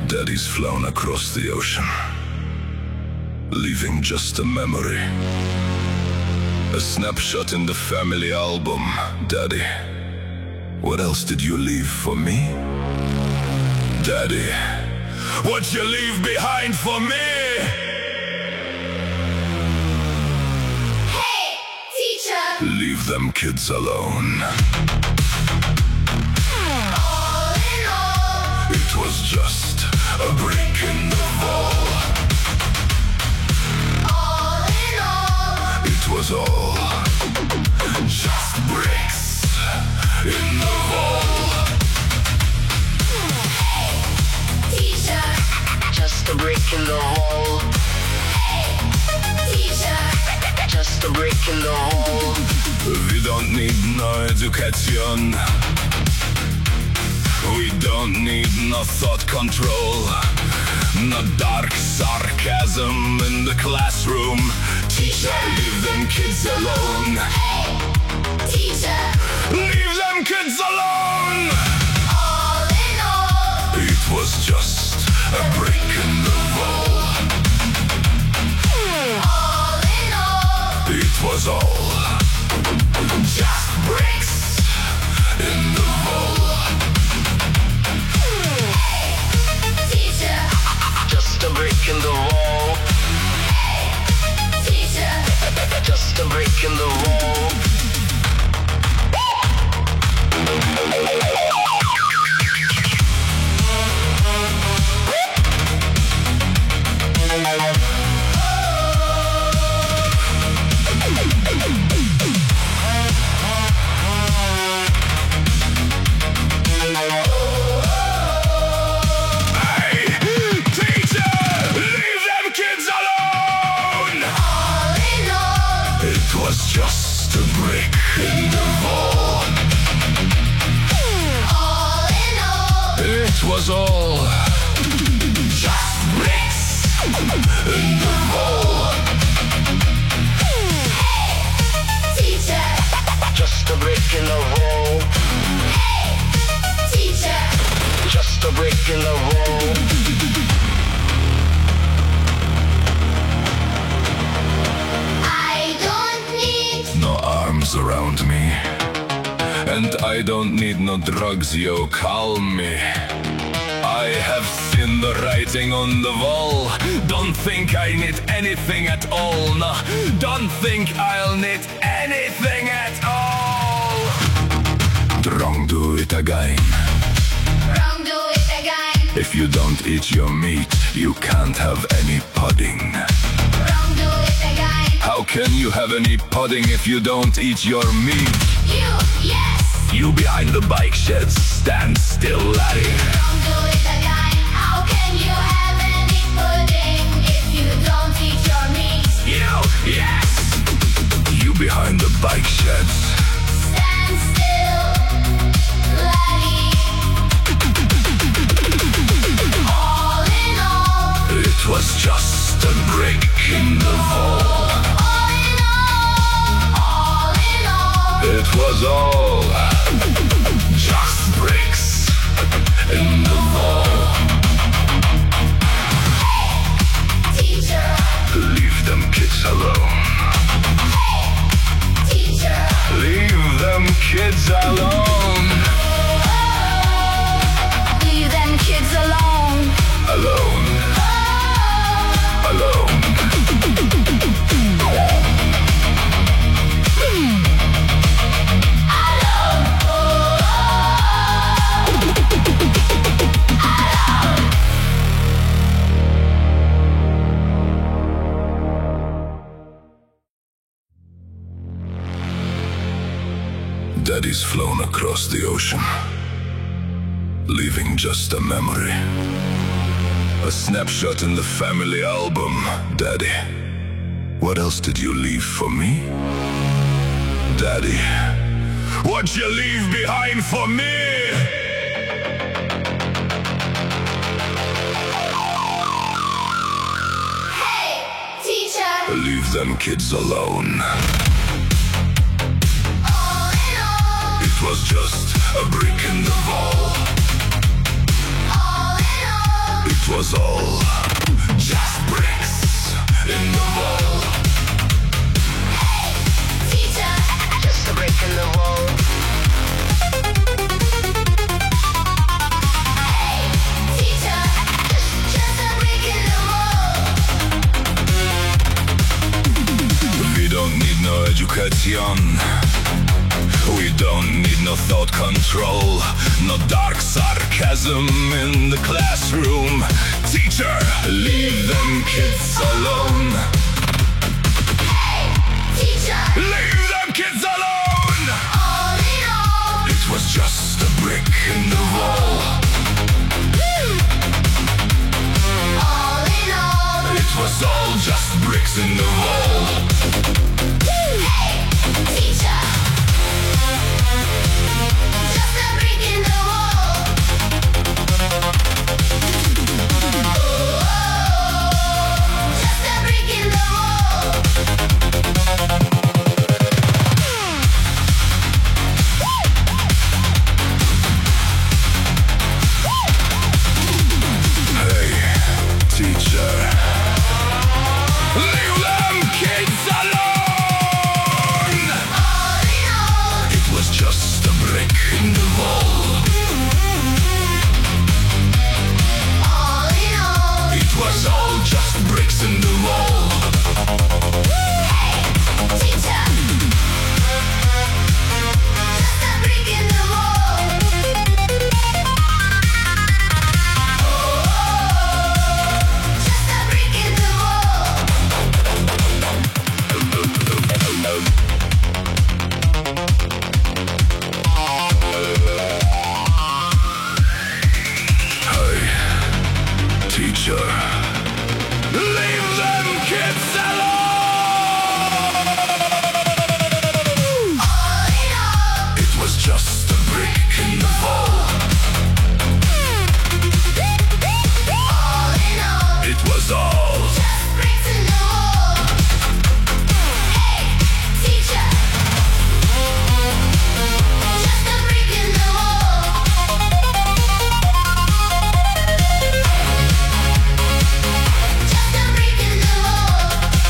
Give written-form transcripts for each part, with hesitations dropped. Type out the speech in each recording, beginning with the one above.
Daddy's flown across the ocean, leaving just a memory, a snapshot in the family album. Daddy, what else did you leave for me? Daddy, what you leave behind for me? Hey, teacher! Leave them kids alone. All in all, It was just a break in the wall. all in all, It was all just bricks in the wall. teacher! Just a brick in the hole. Teacher! Just a brick in the hole. We don't need no education. We don't need no thought control. No dark sarcasm in the classroom. Teacher, leave them kids alone. Teacher! Leave them kids alone! All in all, It was just a break in the wall. all in all, It was all just bricks in the wall. teacher! Just a brick in the wall. Teacher! Just a brick in the wall. Hey, teacher, leave them kids alone! All in all, It was just a brick in the wall. all in all, It was all just bricks in the wall. teacher! Just a brick in the hole. Teacher! Just a brick in the hole. I don't need No arms around me, and I don't need no drugs, yo, calm me. I have seen the writing on the wall. Don't think I need anything at all. No, don't think I'll need anything at all. Wrong, do it again. wrong, do it again. If you don't eat your meat, you can't have any pudding. Wrong, do it again. How can you have any pudding if you don't eat your meat? You, yes. You behind the bike sheds, stand still, laddie. Wrong, do it again. How can you have any pudding if you don't eat your meat? You, yes! You behind the bike sheds. Stand still, laddie. All in all, It was just a break in the wall. all in all, all in all, It was all just bricks in the wall. teacher, Leave them kids alone. teacher. Leave them kids alone. Leave them kids alone. Alone. Alone. Daddy's flown across the ocean, leaving just a memory, a snapshot in the family album. Daddy, what else did you leave for me? Daddy, what you leave behind for me? Hey, teacher. Leave them kids alone. All in all, It was just a brick in the wall. all in all, It rebellion. We don't need no thought control, no dark sarcasm in the classroom. Teacher, leave them kids alone. Hey, teacher. Leave them kids alone! All in all, It was just a brick in the wall. all in all. It was all just bricks in the wall. Hey, teacher. Just a brick in the wall. Just a brick in the wall. Hey, teacher. Leave them kids alone! All in all, It was just a brick in the wall. all in all. It was all just bricks in the wall. Hey, teacher. Just a brick in the wall. Just a brick in the wall. Hey, teacher. Leave them kids alone! All in all, It was just a brick in the wall. all in all. It was all. Just bricks in the wall. Hey, teacher. Just a brick in the wall. Just a brick in the wall.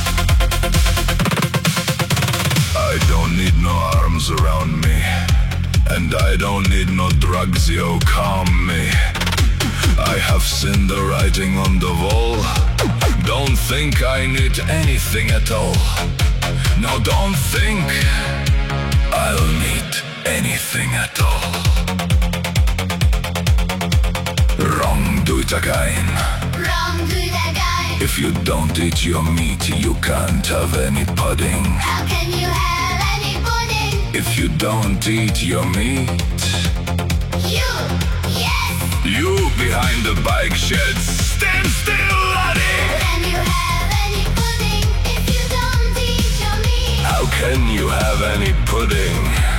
I don't need no arms around me, and I don't need no drugs, yo, calm me. I have seen the writing on the wall. Don't think I need anything at all. No, don't think I'll need anything at all. Wrong, do it again. Wrong to the guy. If you don't eat your meat, you can't have any pudding. How can you have any pudding? If you don't eat your meat, You, yes. you behind the bike shed, stand still, laddie! Can you have any pudding if you don't eat your meat? How can you have any pudding